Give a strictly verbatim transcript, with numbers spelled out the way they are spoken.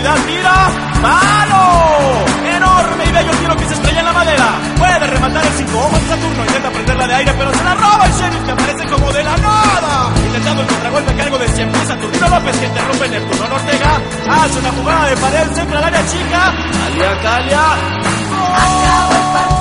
profundidad, tira, ¡palo! Enorme y bello tiro que se estrella en la madera. Puede rematar el cinco ojos de Saturno, intenta prenderla de aire, pero se la roba el Sheriff, que aparece como de la nada. Intentando el contragolpe a cargo de cien pies, Saturnino López, que interrumpe Neptuno Ortega. Hace una jugada de pared, centra al área chica. Calia, Calia. Acabó el partido.